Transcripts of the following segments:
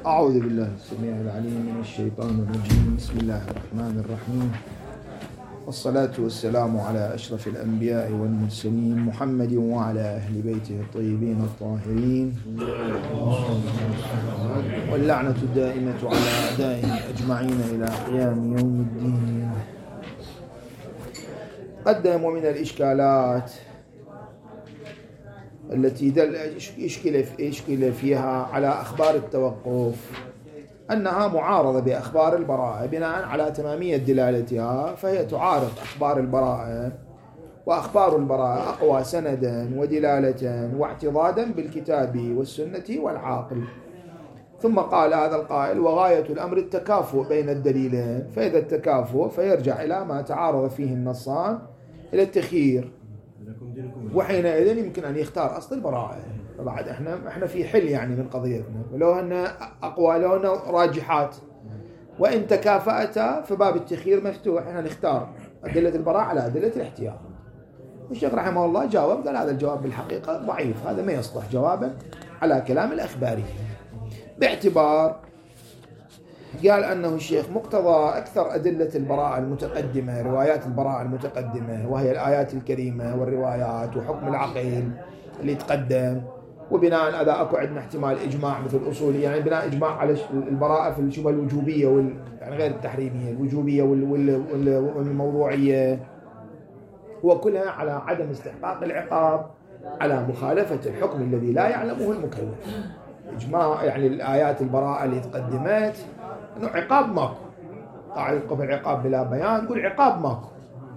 أعوذ بالله السميع العليم من الشيطان الرجيم. بسم الله الرحمن الرحيم، والصلاة والسلام على أشرف الأنبياء والمرسلين محمد وعلى أهل بيته الطيبين الطاهرين، واللعنة الدائمة على أعدائهم أجمعين إلى قيام يوم الدين. قدموا من الإشكالات التي يشكل فيها على أخبار التوقف أنها معارضة بأخبار البراءة بناء على تمامية دلالتها، فهي تعارض أخبار البراءة، وأخبار البراءة أقوى سندا ودلالة واعتضادا بالكتاب والسنة والعاقل. ثم قال هذا القائل: وغاية الأمر التكافؤ بين الدليلين، فإذا التكافؤ فيرجع إلى ما تعارض فيه النصان إلى التخيير، وحينئذ يمكن أن يختار أصل البراءة. فبعد احنا في حل يعني من قضيتنا، لو أن أقوى لو أن راجحات، وإن تكافأتا فباب التخيير مفتوح، احنا نختار أدلة البراءة على أدلة الاحتياط. الشيخ رحمه الله جاوب، قال هذا الجواب بالحقيقة ضعيف، هذا ما يصلح جوابا على كلام الأخباري، باعتبار قال أنه الشيخ مقتضى أكثر أدلة البراءة المتقدمة، روايات البراءة المتقدمة، وهي الآيات الكريمة والروايات وحكم العقل اللي يتقدم، وبناء أذا أكو عندنا احتمال إجماع مثل الأصولي، يعني بناء إجماع على البراءة في الشبهة الوجوبية يعني غير التحريمية، الوجوبية والموضوعية، وكلها على عدم استحقاق العقاب، على مخالفة الحكم الذي لا يعلمه المكلف. إجماع يعني الآيات البراءة اللي تقدمت إنه عقاب ماكو، قاعدة في العقاب بلا بيان تقول عقاب ماكو.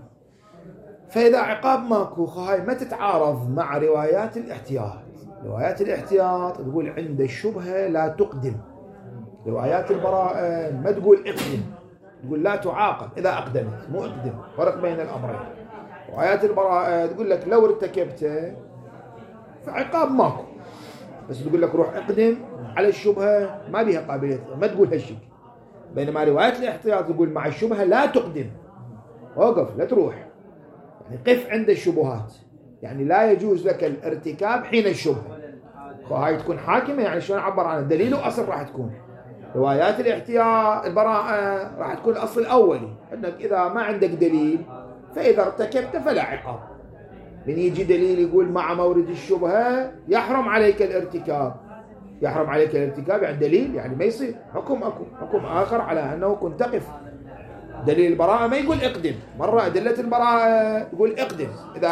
فإذا عقاب ماكو هاي ما تتعارض مع روايات الاحتياط. روايات الاحتياط تقول عند الشبهة لا تقدم، روايات البراءة ما تقول اقدم، تقول لا تعاقب إذا أقدمت، مو اقدم، فرق بين الأمرين. روايات البراءة تقول لك لو ارتكبته فعقاب ماكو، بس تقول لك روح اقدم على الشبهة ما بيها قابلية، ما تقول هالشيء. بينما روايات الاحتياط تقول مع الشبهة لا تقدم، وقف لا تروح، يعني قف عند الشبهات، يعني لا يجوز لك الارتكاب حين الشبهة. وهاي تكون حاكمة، يعني شلون عبر عن الدليل وأصل راح تكون روايات الاحتياط البراءة راح تكون الأصل الأولي، أنك إذا ما عندك دليل فإذا ارتكبت فلا عقاب. من يجي دليل يقول مع مورد الشبهة يحرم عليك الارتكاب، يحرم عليك الارتكاب يعني دليل، يعني ما يصير حكم آخر على أنه كنت تقف. دليل البراءة ما يقول اقدم، مرة أدلة البراءة يقول اقدم،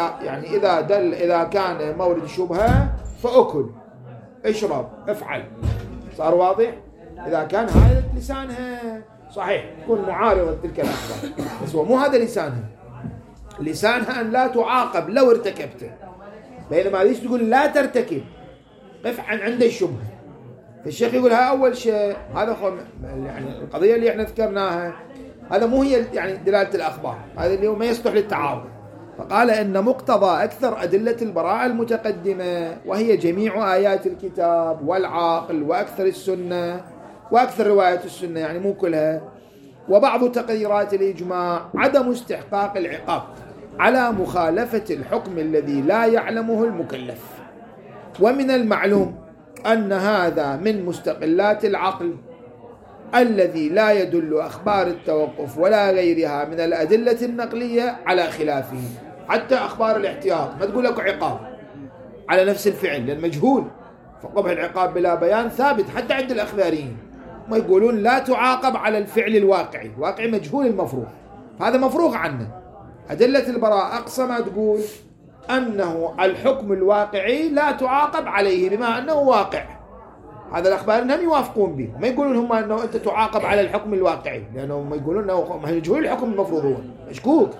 إذا كان مورد الشبهة فأكل، اشرب، افعل، صار واضح. إذا كان هذا لسانها صحيح تكون معارضة تلك الأخبار، بس هو مو هذا لسانها أن لا تعاقب لو ارتكبته، بينما ليش تقول لا ترتكب، قف عند الشبهة. فالشيخ يقول ها أول شيء هذا يعني القضية اللي احنا ذكرناها هذا مو هي يعني دلالة الأخبار، هذا اللي هو ما يصلح للتعارض. فقال إن مقتضى أكثر أدلة البراءة المتقدمة، وهي جميع آيات الكتاب والعاقل وأكثر السنة وأكثر روايات السنة، يعني مو كلها، وبعض تقريرات الإجماع عدم استحقاق العقاب على مخالفة الحكم الذي لا يعلمه المكلف. ومن المعلوم أن هذا من مستقلات العقل الذي لا يدل أخبار التوقف ولا غيرها من الأدلة النقلية على خلافه. حتى أخبار الاحتياط ما تقول لك عقاب على نفس الفعل للمجهول، فقبح العقاب بلا بيان ثابت حتى عند الأخباريين، ما يقولون لا تعاقب على الفعل الواقعي، الواقعي مجهول المفروض، هذا مفروغ عنه. أدلة البراءة أقصى ما تقول أنه الحكم الواقعي لا تعاقب عليه بما أنه واقع، هذا الأخبار أنهم يوافقون به، ما يقولون هم أنه أنت تعاقب على الحكم الواقعي، لأنهم يقولون أنه مجهول الحكم المفروض، هو مشكوك،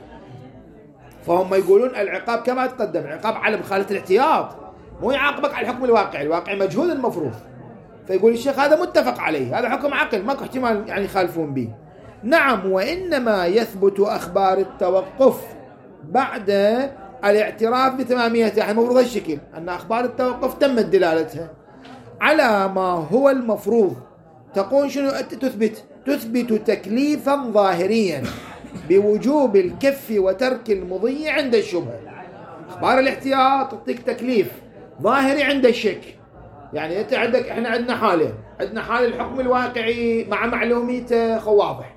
فهم يقولون العقاب كما تقدم عقاب على مخالفة الاحتياط، مو يعاقبك على الحكم الواقعي، الواقعي مجهول المفروض. فيقول الشيخ هذا متفق عليه، هذا حكم عقل ماكو احتمال يعني يخالفون به. نعم، وإنما يثبت أخبار التوقف بعد الاعتراف بتماميتها، يعني المفروض الشكل أن أخبار التوقف تمت دلالتها على ما هو المفروض. تقول شنو تثبت تكليفا ظاهريا بوجوب الكف وترك المضي عند الشبهة. أخبار الاحتياط تعطيك تكليف ظاهري عند الشك، يعني أنت عندك، إحنا عندنا حالة، عندنا حال الحكم الواقعي مع معلوميته واضح.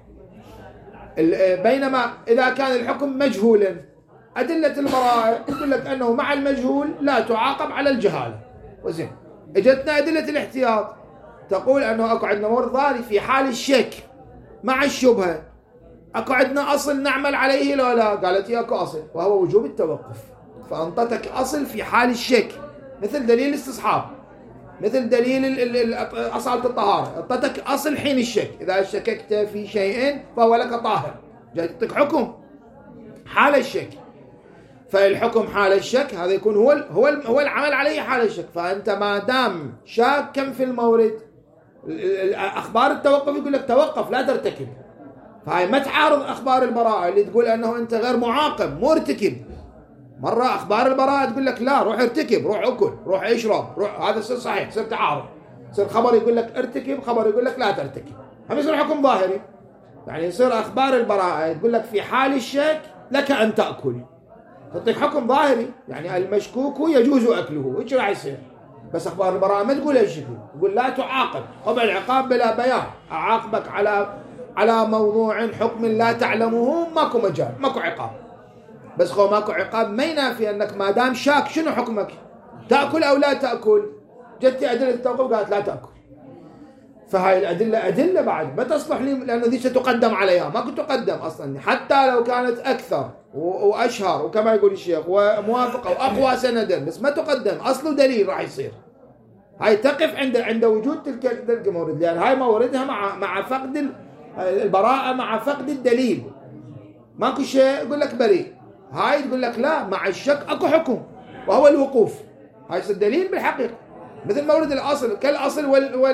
بينما إذا كان الحكم مجهولا أدلة البراءة يقول لك أنه مع المجهول لا تعاقب على الجهالة. وزين اجتنا أدلة الاحتياط تقول أنه أكو عندنا مورد ظاهري في حال الشك مع الشبهة، أكو عندنا أصل نعمل عليه لو لا؟ قالت لي أكو أصل وهو وجوب التوقف، فأنطتك أصل في حال الشك مثل دليل الاستصحاب، مثل دليل أصالة الطهارة، أنطتك أصل حين الشك، إذا شككت في شيء فهو لك طاهر، جاتك حكم حال الشك. فالحكم حال الشك هذا يكون هو العمل عليه حال الشك. فأنت ما دام شاكا في المورد، أخبار التوقف يقول لك توقف لا ترتكب، فهي ما تعارض أخبار البراءة اللي تقول أنه أنت غير معاقب مرتكب. مرة أخبار البراءة تقول لك لا روح ارتكب، روح أكل، روح اشرب، روح، هذا يصير صحيح، يصير تعارض، يصير خبر يقول لك ارتكب، خبر يقول لك لا ترتكب، هم يصير حكم ظاهري. يعني يصير أخبار البراءة تقول لك في حال الشك لك أن تأكل، تعطيك حكم ظاهري، يعني المشكوك يجوز أكله، إيش راح يصير؟ بس أخبار البراءة ما تقول هالشكل، تقول لا تعاقب، طبعا العقاب بلا بيان، أعاقبك على موضوع حكم لا تعلمه، ماكو مجال، ماكو عقاب. بس خو ماكو عقاب ما ينافي أنك ما دام شاك شنو حكمك؟ تأكل أو لا تأكل؟ جت أدلة التوقف قالت لا تأكل. فهاي الأدلة أدلة بعد ما تصلح لي، لأنه ذي ستقدم عليها، ما كنت تقدم أصلا حتى لو كانت أكثر وأشهر وكما يقول الشيخ وموافقة وأقوى سندا، بس ما تقدم أصل دليل راح يصير. هاي تقف عند وجود تلك المورد، لأن هاي موردها مع فقد البراءة، مع فقد الدليل، ماكو شيء يقول لك بريء. هاي تقول لك لا، مع الشك أكو حكم وهو الوقوف، هاي الدليل بالحقيقة مثل مورد الأصل كالأصل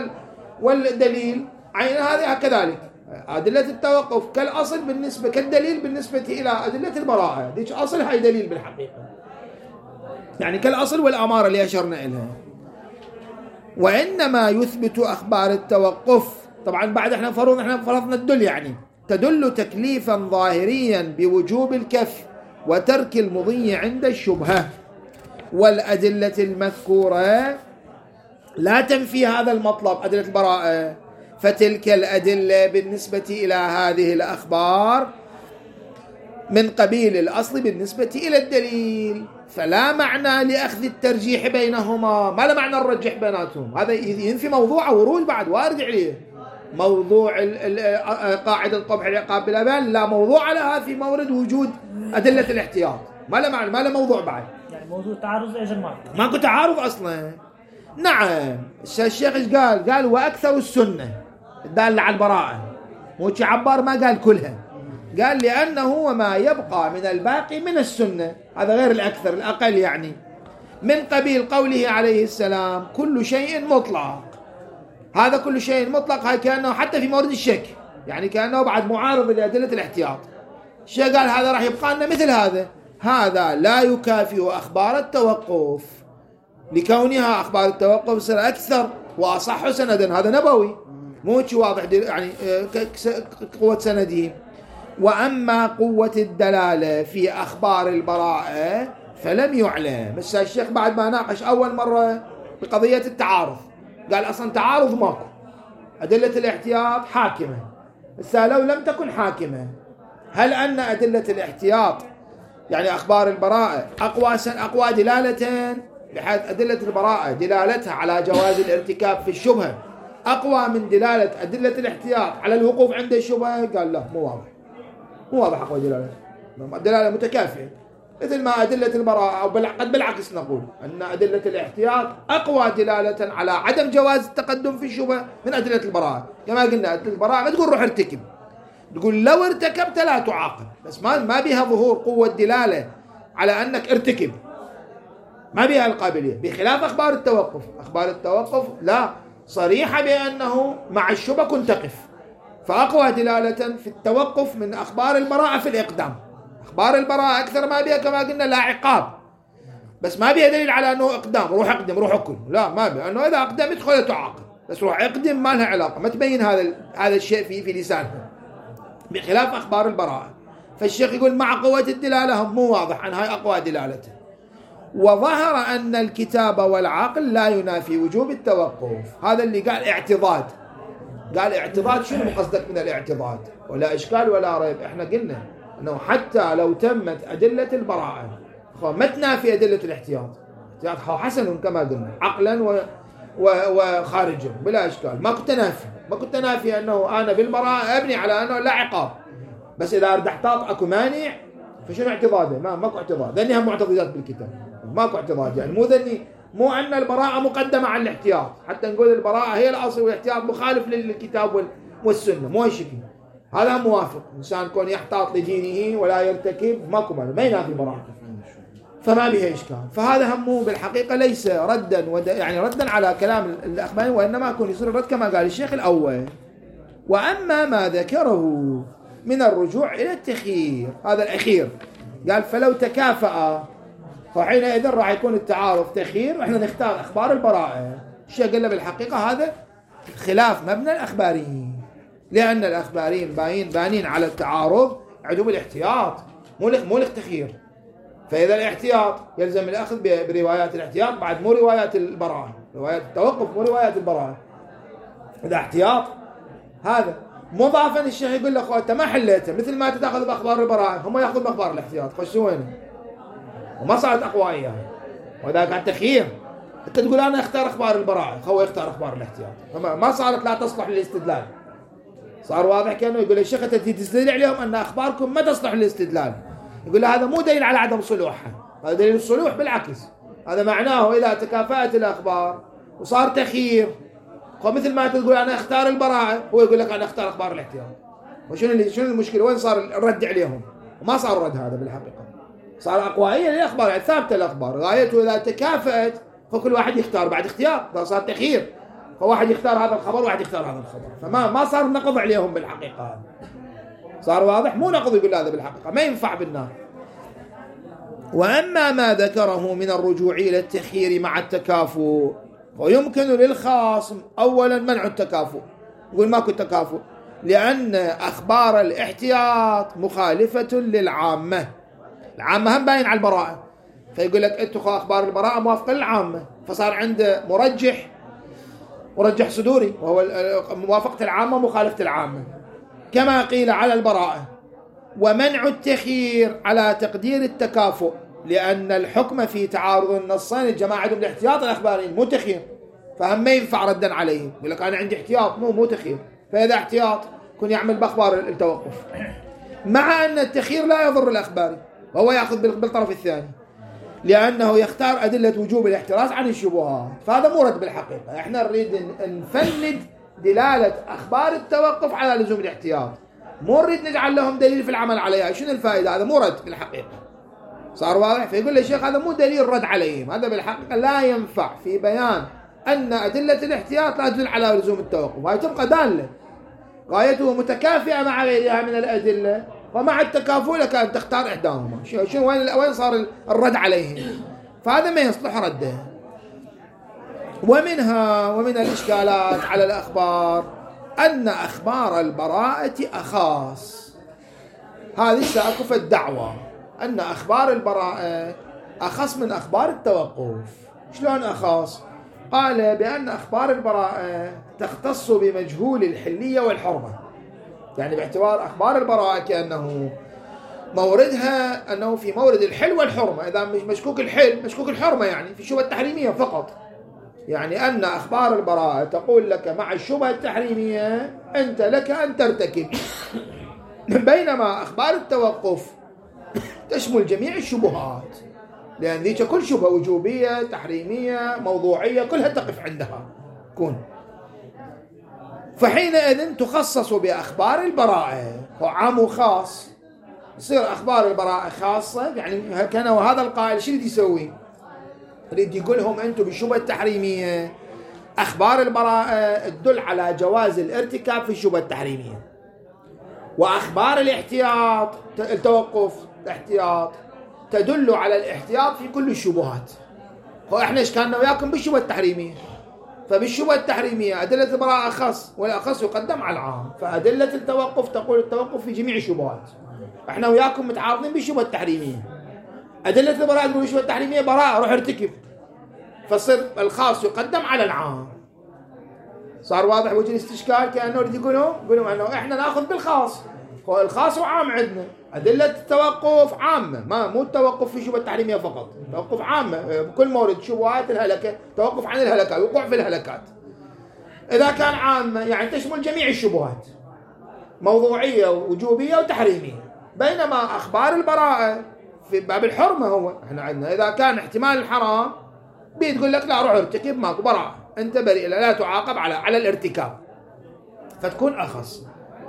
والدليل عين هذه كذلك. أدلة التوقف كالأصل بالنسبة كالدليل بالنسبة إلى أدلة البراءة، ديش أصل هاي دليل بالحقيقة، يعني كالأصل والأمارة اللي أشرنا إليها. وإنما يثبت أخبار التوقف، طبعا بعد احنا فرضنا الدل، يعني تدل تكليفا ظاهريا بوجوب الكف وترك المضي عند الشبهة، والأدلة المذكورة لا تنفي هذا المطلب أدلة البراءة، فتلك الأدلة بالنسبة إلى هذه الأخبار من قبيل الأصل بالنسبة إلى الدليل، فلا معنى لأخذ الترجيح بينهما، ما لا معنى نرجح بيناتهم. هذا ينفي موضوع ورود بعد وارد عليه، موضوع قاعدة القبح العقاب بلا بال لا موضوع لها في مورد وجود أدلة الاحتياط، ما لا معنى، ما لا موضوع بعد، يعني موضوع تعارض أجل ماكو تعارض أصلا. نعم الشيخ ايش قال وأكثر السنة الدالة على البراءة، مو عبار ما قال كلها، قال لأنه وما يبقى من الباقي من السنة، هذا غير الأكثر الأقل، يعني من قبيل قوله عليه السلام كل شيء مطلق. هذا كل شيء مطلق هاي كأنه حتى في مورد الشك، يعني كأنه بعد معارض لأدلة الاحتياط. الشيخ قال هذا راح يبقى لنا مثل هذا لا يكافئ أخبار التوقف، لكونها أخبار التوقف صار أكثر وأصح سندا، هذا نبوي مو واضح يعني قوة سنده. وأما قوة الدلالة في أخبار البراءة فلم يعلم. بس الشيخ بعد ما ناقش أول مرة بقضية التعارض قال أصلا تعارض ماكو، أدلة الاحتياط حاكمة، بس لو لم تكن حاكمة هل أن أدلة الاحتياط يعني أخبار البراءة أقوى دلالة، بحيث أدلة البراءة دلالتها على جواز الارتكاب في الشبهة أقوى من دلالة أدلة الاحتياط على الوقوف عند الشبهة؟ قال لا، مو واضح أقوى دلالة، دلالة متكافئة، مثل ما أدلة البراءة أو قد بالعكس نقول أن أدلة الاحتياط أقوى دلالة على عدم جواز التقدم في الشبهة من أدلة البراءة. كما قلنا أدلة البراءة ما تقول روح ارتكب، تقول لو ارتكبت لا تعاقب، بس ما بها ظهور قوة دلالة على أنك ارتكب، ما بها القابلية، بخلاف أخبار التوقف. أخبار التوقف لا، صريحة بأنه مع الشبهة كنت تقف، فأقوى دلالة في التوقف من أخبار البراءة في الإقدام. أخبار البراءة أكثر ما بها كما قلنا لا عقاب، بس ما بها دليل على أنه إقدام، روح أقدم روح أكل، لا ما بها، أنه إذا أقدم يدخل تعاقب، بس روح أقدم ما لها علاقة، ما تبين هذا الشيء في لسانها، بخلاف أخبار البراءة. فالشيخ يقول مع قوة الدلالة هم مو واضح عن هاي أقوى دلالته. وظهر أن الكتاب والعقل لا ينافي وجوب التوقف. هذا اللي قال اعتضاد. قال اعتضاد، شنو قصدك من الاعتضاد؟ ولا إشكال ولا ريب. احنا قلنا أنه حتى لو تمت أدلة البراءة ما تنافي أدلة الاحتياط. الاحتياط حسن كما قلنا عقلا وخارجا بلا إشكال، ما كنت نافي أنه أنا بالبراءة أبني على أنه لا عقاب، بس إذا أرد احتاط أكو مانع فشنو اعتضاده؟ ماكو اعتضاد. ذنيها معتضدات بالكتاب، ماكو اعتضاد. يعني مو أن البراءة مقدمة على الاحتياط حتى نقول البراءة هي الأصل والاحتياط مخالف للكتاب والسنة، مو هالشكل. هذا موافق. إنسان يكون يحتاط لدينه ولا يرتكب ماكو مانع، ما ينافي البراءة، فما بها إشكال. فهذا همه بالحقيقة ليس ردا يعني ردا على كلام الأخباري، وإنما يكون يصير الرد كما قال الشيخ الأول. وأما ما ذكره من الرجوع إلى التخيير، هذا الأخير قال فلو تكافأ فحينئذ راح يكون التعارض تخيير وإحنا نختار أخبار البراءة. الشيخ قال له بالحقيقة هذا خلاف مبنى الأخباريين، لأن الأخباريين بانين على التعارض عدوم الاحتياط مو التخيير. فإذا الاحتياط يلزم الأخذ بروايات الاحتياط بعد مو روايات البراءة، روايات التوقف مو روايات البراءة. إذا احتياط هذا مضافا الشيخ يقول له أنت ما حليته، مثل ما تأخذ بأخبار البراءة هم يأخذون بأخبار الاحتياط، خشوينه وما صارت أقوى إياها. وإذا كان تخيير أنت تقول أنا أختار أخبار البراءة، هو يختار أخبار الاحتياط، ما صارت لا تصلح للاستدلال. صار واضح كأنه يقول الشيخ أنت تستدل عليهم أن أخباركم ما تصلح للاستدلال. يقول له هذا مو دليل على عدم صلوحها، هذا دليل الصلوح بالعكس. هذا معناه إذا تكافأت الأخبار وصار تخيير، مثل ما تقول أنا أختار البراءة هو يقول لك أنا أختار أخبار الاحتياط. وشنو المشكلة؟ وين صار الرد عليهم؟ وما صار الرد هذا بالحقيقة، صار أقوائية للأخبار، يعني ثابتة الأخبار. غايته إذا تكافأت فكل واحد يختار بعد اختيار، إذا صار تخيير فواحد يختار هذا الخبر وواحد يختار هذا الخبر، فما صار نقض عليهم بالحقيقة. صار واضح؟ مو نقض يقول هذا بالحقيقة ما ينفع بالنار. وأما ما ذكره من الرجوع إلى التخيير مع التكافؤ ويمكن للخاصم أولا منع التكافؤ. يقول ماكو تكافؤ لأن أخبار الاحتياط مخالفة للعامة. العامة هم باين على البراءة، فيقول لك أنتوا أخبار البراءة موافقة للعامة، فصار عنده مرجح صدوري وهو موافقة العامة مخالفة العامة، كما قيل على البراءة. ومنع التخيير على تقدير التكافؤ لأن الحكم في تعارض النصين الجماعة عندهم الاحتياط الأخباريين مو تخيير، فهم ما ينفع ردا عليهم. يقول لك أنا عندي احتياط مو تخيير، فإذا احتياط كن يعمل بأخبار التوقف، مع أن التخيير لا يضر الأخباري وهو يأخذ بالطرف الثاني لأنه يختار أدلة وجوب الاحتراز عن الشبهات. فهذا مو رد بالحقيقة. احنا نريد نفند دلالة أخبار التوقف على لزوم الاحتياط، مو نريد نجعل لهم دليل في العمل عليها. شنو الفائدة؟ هذا مو رد بالحقيقة. صار واضح؟ فيقول لي الشيخ هذا مو دليل رد عليهم، هذا بالحقيقة لا ينفع في بيان أن أدلة الاحتياط لا تدل على لزوم التوقف، هاي تبقى دالة غايته متكافئة مع غيرها من الأدلة، ومع التكافؤ لك أن تختار إحداهما. شنو وين صار الرد عليهم؟ فهذا ما يصلح رده. ومن الإشكالات على الأخبار أن أخبار البراءة أخاص. هذه سأكف الدعوة أن أخبار البراءة أخص من أخبار التوقف. شلون أخاص؟ قال بأن أخبار البراءة تختص بمجهول الحلية والحرمة، يعني باعتبار أخبار البراءة كأنه موردها أنه في مورد الحل والحرمة، إذا مشكوك الحل مشكوك الحرمة، يعني في الشبهة التحريمية فقط. يعني أن أخبار البراءة تقول لك مع الشبهة التحريمية أنت لك أن ترتكب، بينما أخبار التوقف تشمل جميع الشبهات، لأن ذيك كل شبهة وجوبية تحريمية موضوعية كلها تقف عندها كون. فحينئذ تخصص بأخبار البراءة، عام وخاص، يصير أخبار البراءة خاصة. يعني كان وهذا القائل شو يسوي؟ يريد يقولهم أنتم بالشبهة التحريمية أخبار البراءة تدل على جواز الارتكاب في الشبهة التحريمية، وأخبار الاحتياط التوقف الاحتياط تدل على الاحتياط في كل الشبهات. وإحنا إشكالنا وياكم بالشبهة التحريمية، فبالشبهة التحريمية أدلة البراءة أخص، والأخص يقدم على العام، فأدلة التوقف تقول التوقف في جميع الشبهات. إحنا وياكم متعارضين بالشبهة التحريمية، أدلة البراءة تقول الشبهة التحريمية براءة روح ارتكب، فصير الخاص يقدم على العام. صار واضح وجه الاستشكال؟ كأنه يريد يقولون أنه إحنا نأخذ بالخاص، هو الخاص وعام عندنا. أدلة التوقف عامة، مو التوقف في شبهة التحريمية فقط، توقف عامة بكل مورد شبهات الهلكة، توقف عن الهلكات، وقوع في الهلكات. إذا كان عامة يعني تشمل جميع الشبهات، موضوعية ووجوبية وتحريمية. بينما أخبار البراءة في باب الحرمة، هو إحنا عندنا إذا كان احتمال الحرام بتقول لك لا روح ارتكب، ماكو براءة، أنت بريء، لا تعاقب على الارتكاب، فتكون أخص.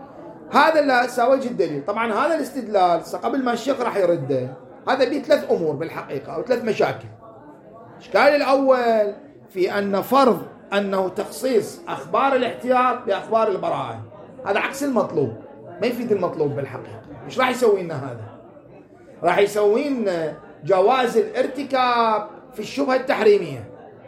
هذا اللي سوى الدليل. طبعا هذا الاستدلال قبل ما الشيخ راح يرده، هذا به 3 أمور بالحقيقة أو 3 مشاكل. الإشكال الأول في أن فرض أنه تخصيص أخبار الاحتياط بأخبار البراءة، هذا عكس المطلوب، ما يفيد المطلوب بالحقيقة. مش راح يسوي لنا هذا، راح يسوي لنا جواز الارتكاب في الشبهة التحريمية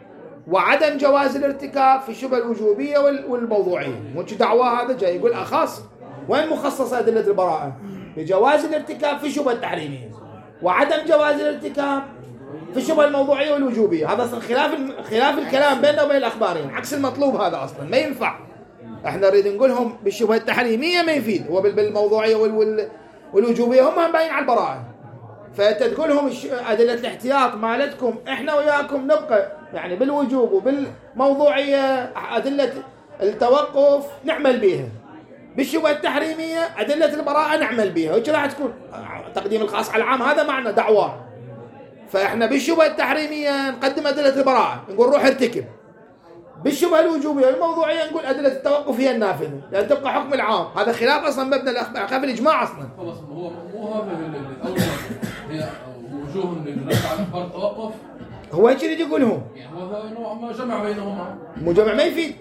وعدم جواز الارتكاب في الشبهة الوجوبية والموضوعية. مو دعوة هذا جاي يقول أخص، وين مخصصة أدلة البراءة؟ بجواز الارتكاب في الشبهة التحريمية وعدم جواز الارتكاب في الشبهة الموضوعية والوجوبية. هذا أصلا خلاف الكلام بيننا وبين الأخبارين، عكس المطلوب. هذا أصلا ما ينفع. احنا نريد نقولهم بالشبهة التحريمية ما يفيد، هو بالموضوعية والوجوبية هم باين على البراءة. فأنت تقولهم أدلة الاحتياط مالتكم احنا وياكم نبقى يعني بالوجوب وبالموضوعية أدلة التوقف نعمل بها، بالشبهة التحريمية أدلة البراءة نعمل بها، وش راح تكون تقديم الخاص على العام؟ هذا معنى دعوة. فإحنا بالشبهة التحريمية نقدم أدلة البراءة، نقول روح ارتكب. بالشبهة الوجوبية والموضوعية نقول أدلة التوقف هي النافذة، لأن تبقى حكم العام. هذا خلاف أصلا مبنى خلاف الإجماع أصلا. خلاص هو مو هذا الأول هي وجوه للرد على أخبار التوقف، هو ايش يريد يقولهم؟ يعني هو نوع ما جمع بينهما. مجمع ما يفيد،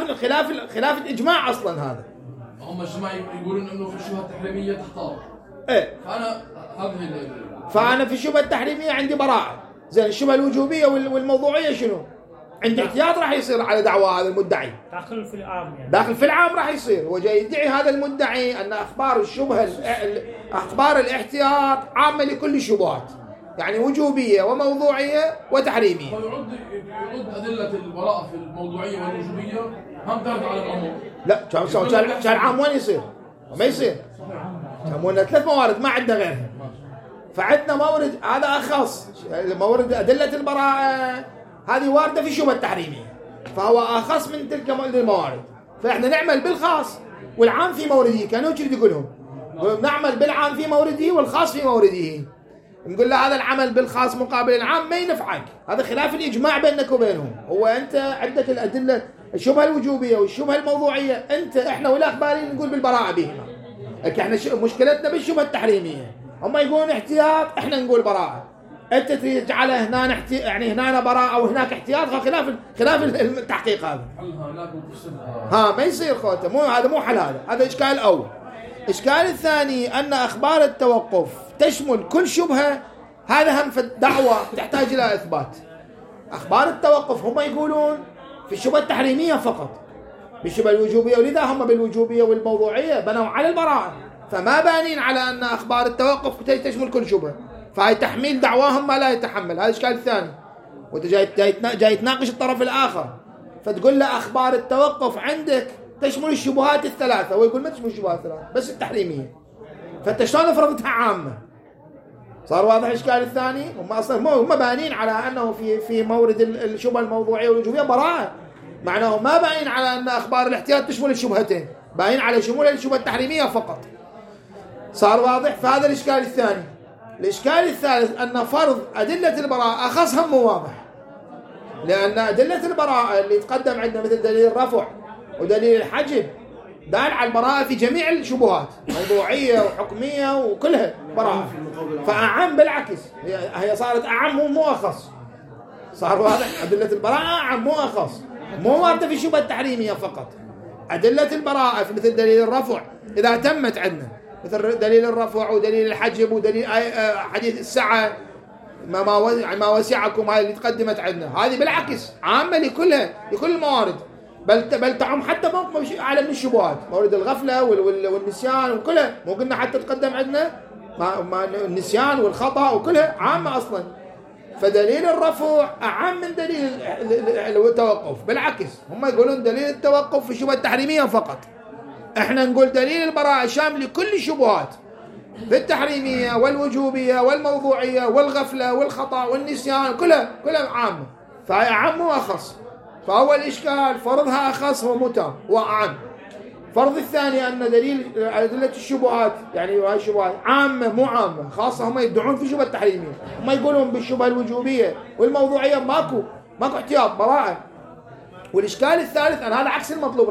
خلاف الإجماع أصلا. هذا هم الجماعة يقولون إنه في الشبهة التحريمية تختار. إيه. فأنا في الشبهة التحريمية عندي براءة، زين الشبهة الوجوبية والموضوعية شنو؟ عندي احتياط راح يصير على دعوة هذا المدعي. داخل في العام يعني. داخل في العام راح يصير، هو جاي يدعي هذا المدعي أن أخبار الشبهة أخبار الاحتياط عامة لكل الشبهات، يعني وجوبية وموضوعية وتحريمية. يرد أدلة البراءة في الموضوعية والوجوبية هم ترد على الأمور. لا كان العام وين يصير؟ ما يصير. كان 3 موارد ما عندنا غيرها. فعندنا مورد هذا أخص، مورد أدلة البراءة هذه واردة في الشبهة التحريمية، فهو أخص من تلك الموارد. فإحنا نعمل بالخاص والعام في مورده، كانوا يريد يقولهم نعمل بالعام في مورده والخاص في مورده. نقول له هذا العمل بالخاص مقابل العام ما ينفعك، هذا خلاف الإجماع بينك وبينهم. هو أنت عندك الأدلة الشبهة الوجوبية والشبهة الموضوعية، احنا والأخباريين نقول بالبراءة بهما. احنا مشكلتنا بالشبهة التحريمية، هم يقولون احتياط احنا نقول براءة. انت تجعله هنا يعني هنا براءة او هناك احتياط، خلاف التحقيق. هذا ما يصير خوته، هذا مو حل. هذا اشكال الاول. اشكال الثاني ان اخبار التوقف تشمل كل شبهة، هذا هم في الدعوة تحتاج الى اثبات. اخبار التوقف هم يقولون في الشبهة التحريمية فقط، بالشبهة الوجوبية، ولذا هم بالوجوبية والموضوعية بنوا على البراءة، فما بانين على أن أخبار التوقف تشمل كل شبهة، فهي تحميل دعواهم ما لا يتحمل. هذا الإشكال الثاني. وأنت جاي تناقش الطرف الآخر، فتقول له أخبار التوقف عندك تشمل الشبهات الثلاثة، ويقول ما تشمل الشبهات الثلاثة بس التحريمية، فأنت شلون فرضتها عامة؟ صار واضح الإشكال الثاني. هم أصلا هم بانين على أنه في مورد الشبهة الموضوعية والوجوبية براءة، معناه ما باين على أن أخبار الاحتياط تشمل الشبهتين، باين على شمول الشبهة التحريمية فقط. صار واضح؟ فهذا الإشكال الثاني. الإشكال الثالث أن فرض أدلة البراءة أخصهم مو واضح، لأن أدلة البراءة اللي تقدم عندنا مثل دليل الرفع ودليل الحجب دال على البراءة في جميع الشبهات، موضوعية وحكمية وكلها براءة. فأعم بالعكس، هي صارت أعم مو أخص. صار واضح؟ أدلة البراءة أعم مو أخص، مو واردة في الشبهة التحريمية فقط. أدلة البراءة في مثل دليل الرفع إذا تمت عندنا، مثل دليل الرفع ودليل الحجب ودليل حديث السعة ما وسعكم، هذه اللي تقدمت عندنا، هذه بالعكس عامة لكل الموارد، بل تعم حتى موقف أعلى من الشبهات، مورد الغفلة والنسيان وكلها. مو قلنا حتى تقدم عندنا ما النسيان والخطأ وكلها عامة أصلا. فدليل الرفع أعم من دليل التوقف. بالعكس هم يقولون دليل التوقف في الشبهة التحريمية فقط، احنا نقول دليل البراءة شامل لكل الشبهات في التحريمية والوجوبية والموضوعية والغفلة والخطأ والنسيان، كلها عامة، فهي أعم وأخص. فأول إشكال فرضها أخص ومتام وأعم. فرض الثاني أن دليل أدلة الشبهات يعني هاي الشبهات عامة مو عامة خاصة. هم يدعون في الشبهة التحريمية، هم يقولون بالشبهة الوجوبية والموضوعية ماكو احتياط براءة. والإشكال الثالث أن هذا عكس المطلوب،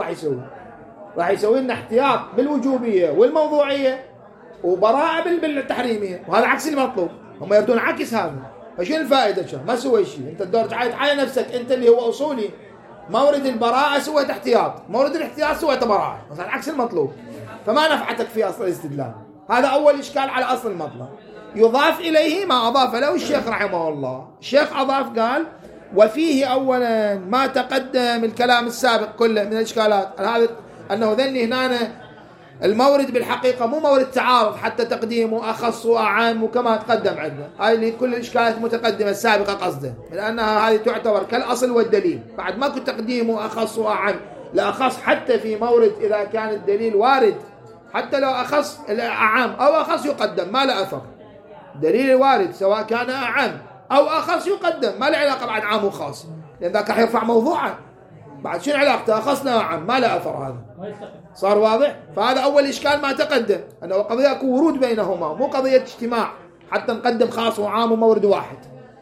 راح يسوي لنا احتياط بالوجوبية والموضوعية وبراءة بالتحريمية، وهذا عكس المطلوب. هم يردون عكس هذا. فشو الفائدة؟ ما سوي شيء. انت تدور تعاين نفسك انت اللي هو اصولي، مورد البراءة سويت احتياط، مورد الاحتياط سويت براءة، بس عكس المطلوب، فما نفعتك في اصل الاستدلال. هذا اول اشكال على اصل المطلب. يضاف اليه ما اضاف له الشيخ رحمه الله. الشيخ اضاف قال: وفيه اولا ما تقدم الكلام السابق كله من الاشكالات، هذا انه ذني هنا المورد بالحقيقة مو مورد تعارض حتى تقديمه أخص وأعم وكما تقدم عندنا. هاي اللي كل الإشكالات المتقدمة السابقة قصده، لأنها هذه تعتبر كالأصل والدليل، بعد ما كنت تقديمه أخص وأعم. لا أخص حتى في مورد إذا كان الدليل وارد، حتى لو أخص أعم أو أخص يقدم ما له أثر. دليل الوارد سواء كان أعم أو أخص يقدم، ما له علاقة بعد عام وخاص، لأن ذاك راح يرفع موضوعه. بعد شنو علاقته أخصنا وأعم؟ ما له أثر. هذا صار واضح؟ فهذا أول إشكال ما تقدم، أنه قضية أكو ورود بينهما، مو قضية اجتماع حتى نقدم خاص وعام ومورد واحد.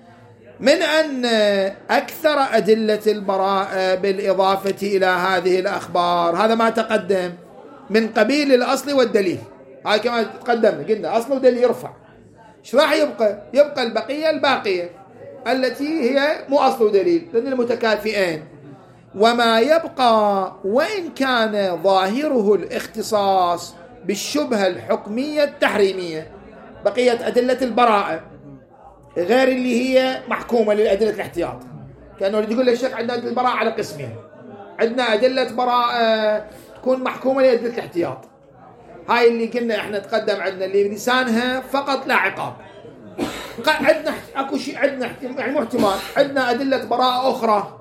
من أن أكثر أدلة البراءة بالإضافة إلى هذه الأخبار، هذا ما تقدم من قبيل الأصل والدليل. هاي كما تقدمنا قلنا أصل ودليل يرفع. ايش راح يبقى البقية الباقية التي هي مو أصل ودليل لأن المتكافئين. وما يبقى وإن كان ظاهره الاختصاص بالشبهة الحكمية التحريمية، بقية أدلة البراءة غير اللي هي محكومة للأدلة الاحتياط. كأنه يقول للشيخ عندنا أدلة البراءة على قسمين، عندنا أدلة براءة تكون محكومة لأدلة الاحتياط، هاي اللي قلنا احنا تقدم عندنا اللي لسانها فقط لا عقاب. عندنا اكو شيء، عندنا يعني محتمل عندنا أدلة براءة أخرى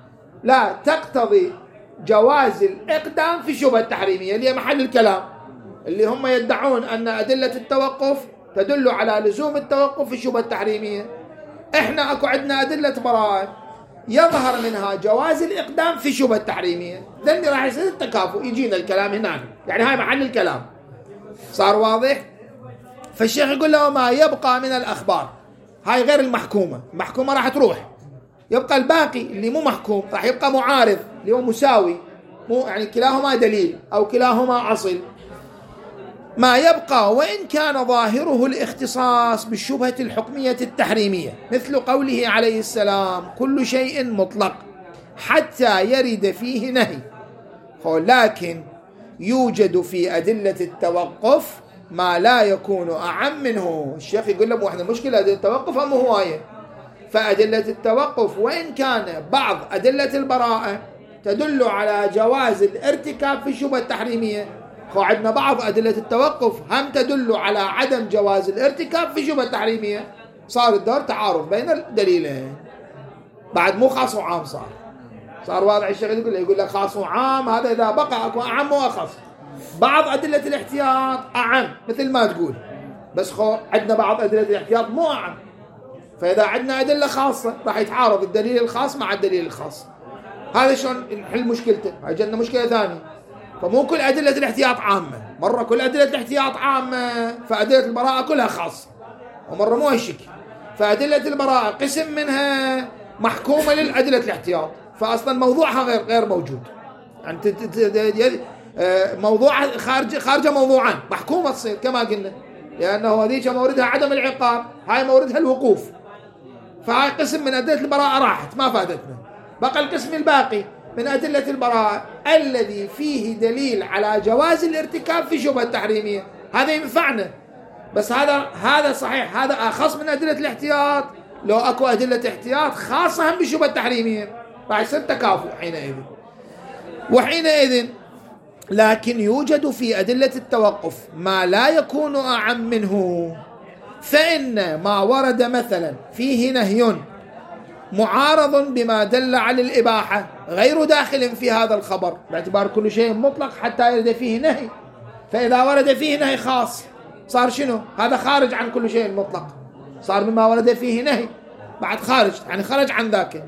لا تقتضي جواز الإقدام في الشبهة التحريمية اللي هي محل الكلام، اللي هم يدعون أن أدلة التوقف تدل على لزوم التوقف في الشبهة التحريمية. إحنا أكو عندنا أدلة براءة يظهر منها جواز الإقدام في الشبهة التحريمية، ذني راح يصير التكافؤ، يجينا الكلام هنا، يعني هاي محل الكلام. صار واضح؟ فالشيخ يقول له ما يبقى من الأخبار، هاي غير المحكومة راح تروح، يبقى الباقي اللي مو محكوم راح يبقى معارض اللي هو مساوي، مو يعني كلاهما دليل أو كلاهما أصل. ما يبقى وإن كان ظاهره الاختصاص بالشبهة الحكمية التحريمية، مثل قوله عليه السلام: كل شيء مطلق حتى يرد فيه نهي، لكن يوجد في أدلة التوقف ما لا يكون أعم منه. الشيخ يقول له احنا مشكلة أدلة التوقف هم هواية، فأدلة التوقف وإن كان بعض أدلة البراءة تدل على جواز الارتكاب في الشبهة التحريمية، عندنا بعض أدلة التوقف هم تدل على عدم جواز الارتكاب في الشبهة التحريمية. صار الدور تعارض بين الدليلين، بعد مو خاص وعام صار واضح. الشيخ يقول لك خاص وعام، هذا إذا بقى أكو أعم وأخص. بعض أدلة الاحتياط أعم مثل ما تقول، بس عندنا بعض أدلة الاحتياط مو أعم، فإذا عندنا أدلة خاصة راح يتعارض الدليل الخاص مع الدليل الخاص. هذا شلون نحل مشكلته؟ عندنا مشكلة ثانية، فمو كل أدلة الاحتياط عامة، مرة كل أدلة الاحتياط عامة فأدلة البراءة كلها خاصة، ومرة مو هالشكل. فأدلة البراءة قسم منها محكومة للأدلة الاحتياط، فأصلا موضوعها غير موجود، يعني موضوع خارج موضوعا محكومة تصير كما قلنا، لأنه هذيك موردها عدم العقاب، هاي موردها الوقوف. فهاي قسم من أدلة البراءة راحت ما فادتنا. بقى القسم الباقي من أدلة البراءة الذي فيه دليل على جواز الارتكاب في شبهة التحريمية، هذا ينفعنا. بس هذا صحيح، هذا أخص من أدلة الاحتياط. لو أكو أدلة احتياط خاصة هم بالشبهة التحريمية راح يصير تكافؤ حينئذ. وحينئذ لكن يوجد في أدلة التوقف ما لا يكون أعم منه، فإن ما ورد مثلا فيه نهي معارض بما دل على الإباحة غير داخل في هذا الخبر، باعتبار كل شيء مطلق حتى يرد فيه نهي، فإذا ورد فيه نهي خاص صار شنو؟ هذا خارج عن كل شيء مطلق، صار مما ورد فيه نهي بعد خارج، يعني خرج عن ذاك.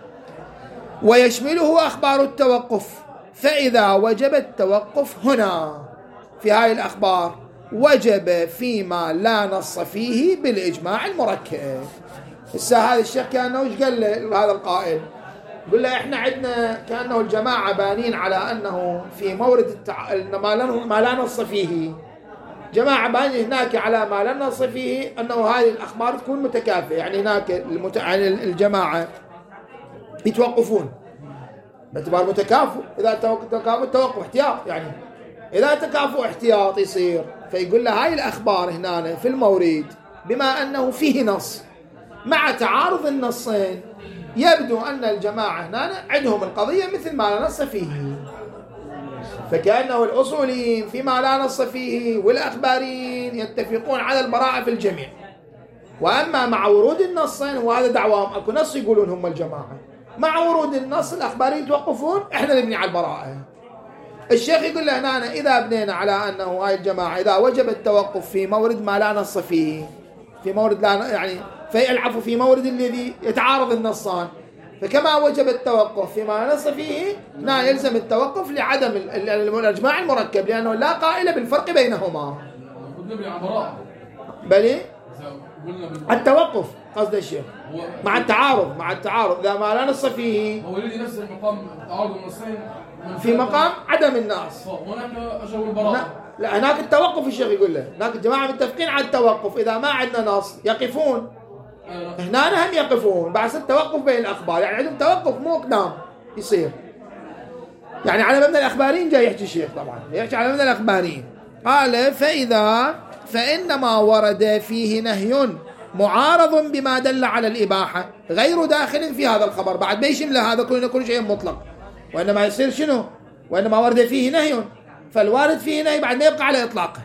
ويشمله أخبار التوقف، فإذا وجب التوقف هنا في هاي الأخبار وجب فيما لا نص فيه بالإجماع المركب. هذا الشيخ كأنه ايش قال هذا القائل؟ قل له احنا عندنا كأنه الجماعة بانين على أنه في مورد ما لا نص فيه، جماعة بانين هناك على ما لا نص فيه أنه هذه الأخبار تكون متكافئة، يعني هناك الجماعة يتوقفون باعتبار متكافؤ، إذا تكافؤ توقف احتياط، يعني إذا تكافؤ احتياط يصير، فيقول له هاي الأخبار هنا في المورد بما أنه فيه نص مع تعارض النصين يبدو أن الجماعة هنا عندهم القضية مثل ما لا نص فيه، فكأنه الأصوليين فيما لا نص فيه والأخباريين يتفقون على البراءة في الجميع، وأما مع ورود النصين وهذا دعواهم أكو نص يقولون هم الجماعة، مع ورود النص الأخباريين يتوقفون احنا نبني على البراءة. الشيخ يقول له هنا إذا بنينا على أنه هاي الجماعة إذا وجب التوقف في مورد ما لا نص فيه، في مورد لا يعني فيلعفوا في مورد الذي يتعارض النصان، فكما وجب التوقف فيما لا نص فيه هنا يلزم التوقف لعدم الإجماع المركب، لأنه لا قائل بالفرق بينهما. بل التوقف قصد الشيخ مع التعارض إذا ما لا نص فيه هو الذي نفس المقام تعارض النصين في مقام عدم النص، هناك أجر البراءة. لا هناك التوقف الشيخ يقول له هناك الجماعة متفقين على التوقف، إذا ما عندنا نص يقفون، هنا هم يقفون بعد التوقف بين الأخبار، يعني عندهم توقف مو إقدام يصير، يعني على مبنى الأخبارين جاي يحكي الشيخ، طبعا يحكي على مبنى الأخبارين. قال فإنما ورد فيه نهي معارض بما دل على الإباحة غير داخل في هذا الخبر، بعد ما يشمل هذا كل شيء مطلق، وإنما يصير شنو؟ وإنما ورد فيه نهي، فالوارد فيه نهي بعد ما يبقى على إطلاقه.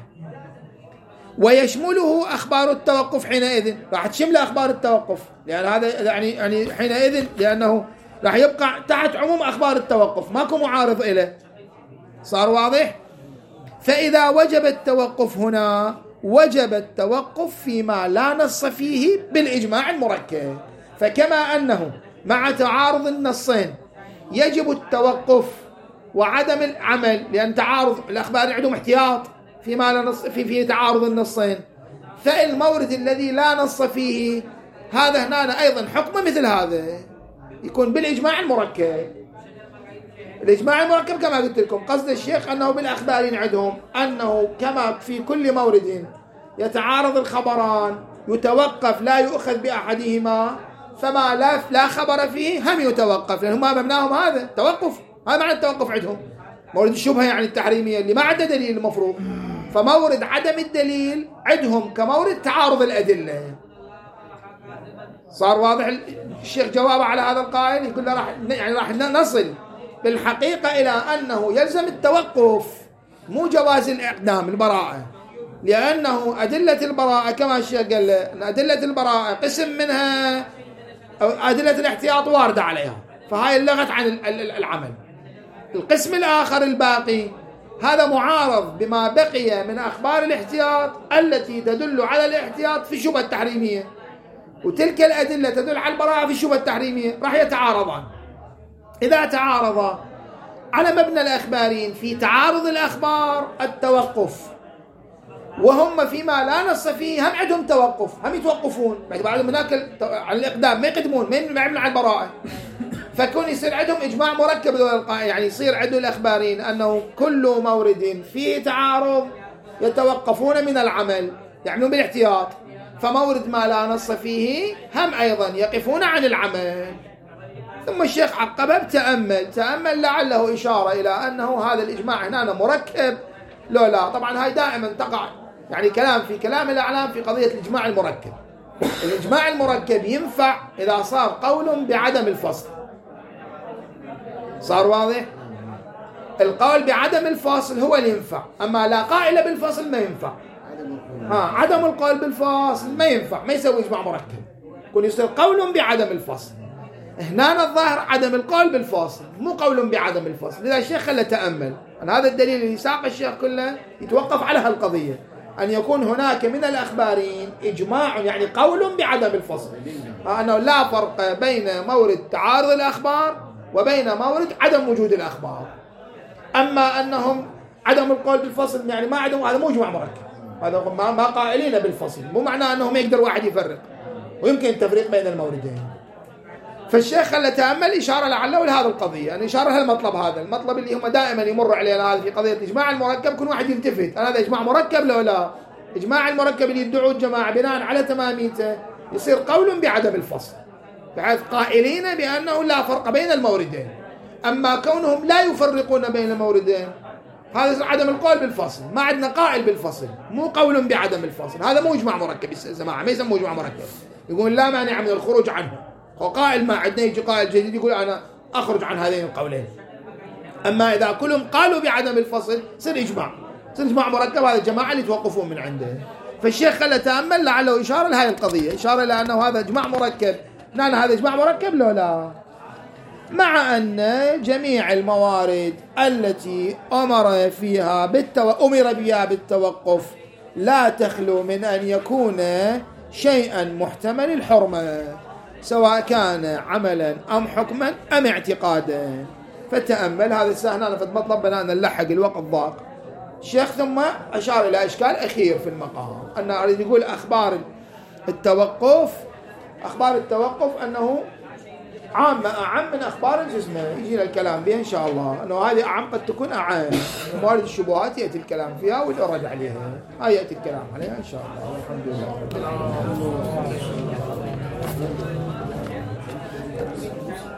ويشمله أخبار التوقف حينئذ، راح تشمل أخبار التوقف، لأن هذا يعني حينئذ لأنه راح يبقى تحت عموم أخبار التوقف، ماكو معارض إليه. صار واضح؟ فإذا وجب التوقف هنا وجب التوقف فيما لا نص فيه بالإجماع المركب، فكما أنه مع تعارض النصين يجب التوقف وعدم العمل، لأن تعارض الأخبار عندهم احتياط فيما لا نص في تعارض النصين، فالمورد الذي لا نص فيه هذا هنا أيضا حكمه مثل هذا يكون بالإجماع المركب. الإجماع المركب كما قلت لكم قصد الشيخ أنه بالأخبارين عندهم أنه كما في كل مورد يتعارض الخبران يتوقف لا يؤخذ بأحدهما، فما لا خبر فيه هم يتوقف، لأن هما مبناهم هذا توقف، هذا معنى التوقف عندهم، مورد الشبهة يعني التحريمية اللي ما عنده دليل المفروض، فمورد عدم الدليل عندهم كمورد تعارض الأدلة. صار واضح الشيخ جوابه على هذا القائل؟ يقول له راح نصل بالحقيقة إلى أنه يلزم التوقف مو جواز الإقدام البراءة، لأنه أدلة البراءة كما الشيخ قال أن أدلة البراءة قسم منها أو أدلة الاحتياط واردة عليها، فهاي اللغت عن العمل. القسم الآخر الباقي هذا معارض بما بقي من أخبار الاحتياط التي تدل على الاحتياط في الشبهة التحريمية، وتلك الأدلة تدل على البراءة في الشبهة التحريمية، راح يتعارضان. إذا تعارضا على مبنى الأخبارين في تعارض الأخبار التوقف، وهم فيما لا نص فيه هم عندهم توقف، هم يتوقفون بعد هناك على الإقدام، ما يقدمون، ما يعملون على البراءة، فكون يصير عندهم إجماع مركب، يعني يصير عندهم الأخبارين أنه كل مورد فيه تعارض يتوقفون من العمل، يعملون بالاحتياط، فمورد ما لا نص فيه هم أيضا يقفون عن العمل. ثم الشيخ عقبه تأمل لعله إشارة إلى أنه هذا الإجماع هنا مركب لا. طبعا هاي دائما تقع يعني في كلام الأعلام في قضية الإجماع المركب. الإجماع المركب ينفع إذا صار قول بعدم الفصل. صار واضح؟ القول بعدم الفاصل هو اللي ينفع، أما لا قائل بالفصل ما ينفع. عدم القول بالفاصل ما ينفع، ما يسوي إجماع مركب، يكون يصير قول بعدم الفصل. هنا الظاهر عدم القول بالفاصل مو قول بعدم الفصل، لذا الشيخ خلى تأمل أن هذا الدليل اللي ساق الشيخ كله يتوقف على هالقضية، أن يكون هناك من الأخبارين إجماع يعني قول بعدم الفصل، أنه لا فرق بين مورد تعارض الأخبار وبين مورد عدم وجود الأخبار. أما أنهم عدم القول بالفصل يعني ما عدم، هذا مو إجماع مركب، هذا ما قائلين بالفصل، مو معناه أنهم يقدر واحد يفرق، ويمكن التفريق بين الموردين. فالشيخ خلى تأمل إشارة لعله لهذا القضية، يعني إشارة للمطلب هذا، المطلب اللي هم دائما يمر علينا هذا في قضية الإجماع المركب، كل واحد يلتفت هذا إجماع مركب لو لا. إجماع المركب اللي يدعوه الجماعة بناء على تماميته يصير قول بعدم الفصل، بحيث قائلين بأنه لا فرق بين الموردين. أما كونهم لا يفرقون بين الموردين هذا عدم القول بالفصل، ما عندنا قائل بالفصل، مو قول بعدم الفصل، هذا مو إجماع مركب يا جماعة، ما يسموه إجماع مركب، يقول لا مانع من الخروج عنه، وقائل ما عندنا يجي قائل جديد يقول أنا أخرج عن هذين القولين. أما إذا كلهم قالوا بعدم الفصل صير إجماع مركب، هذا الجماعة اللي توقفون من عنده. فالشيخ خلى تأمل لعله إشارة لهذه القضية، إشارة لأنه هذا إجماع مركب، هذا إجماع مركب لو لا، مع أن جميع الموارد التي أمر بها بالتوقف لا تخلو من أن يكون شيئا محتمل الحرمة، سواء كان عملا أم حكما أم اعتقادا. فتأمل هذا السهل، أنا في مطلب بناء نلحق الوقت ضاق. الشيخ ثم أشار إلى إشكال أخير في المقام، أنه أريد يقول أخبار التوقف أنه أعم من أخبار الجسم، يجينا الكلام بها إن شاء الله، أنه هذه أعم قد تكون أعم، موارد الشبهات يأتي الكلام فيها والرد عليها، يأتي الكلام عليها إن شاء الله. والحمد لله رب العالمين.